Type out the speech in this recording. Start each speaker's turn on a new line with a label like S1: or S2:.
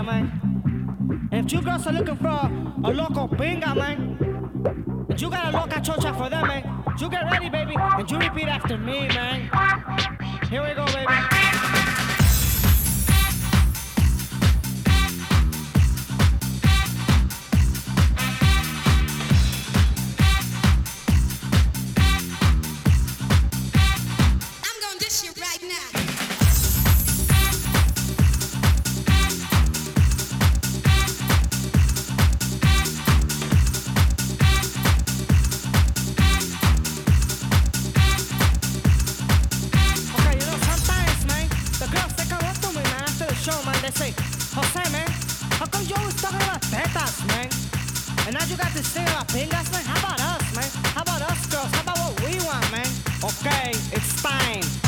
S1: fire, man. And if you girls are looking for a local pinga, man, and you got a loca chocha for them, man, you get ready, baby, and you repeat after me, man. Here we go, baby. Jose, man, how come you always talking about tetas, man? And now you got this thing about pingas, man? How about us, man? How about us, girls? How about what we want, man? Okay, it's time.